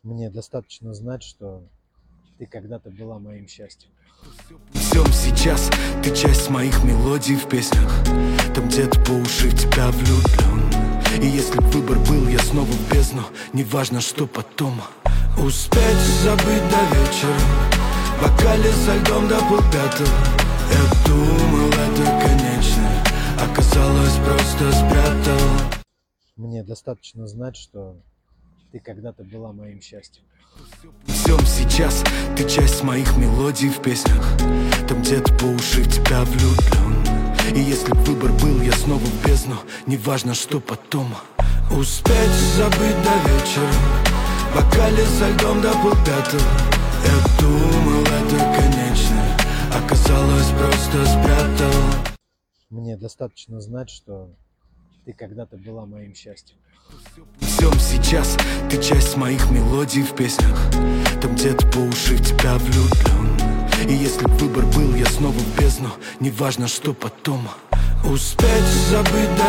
Мне достаточно знать, что ты когда-то была моим счастьем. Всем сейчас ты часть моих мелодий в песнях. Там где-то по уши в тебя влюблен. И если б выбор был, я снова в бездну. Неважно, что потом. Успеть забыть до вечера. В бокале со льдом до полпятого. Я думал, это конечно. Оказалось, просто спрятал. Мне достаточно знать, что ты когда-то была моим счастьем. Всем сейчас ты часть моих мелодий в песнях. Там где-то по уши в тебя влюблен. И если б выбор был, я снова в бездну. Неважно, что потом. Успеть забыть до вечера. В бокале со льдом до полпятого. Я думал, это конечно. Оказалось, просто спрятал. Мне достаточно знать, что ты когда-то была моим счастьем. Всем сейчас ты часть моих мелодий в песнях. Там где-то по уши в тебя влюблен. И если б выбор был, я снова в бездну. Неважно, что потом. Успеть забыть до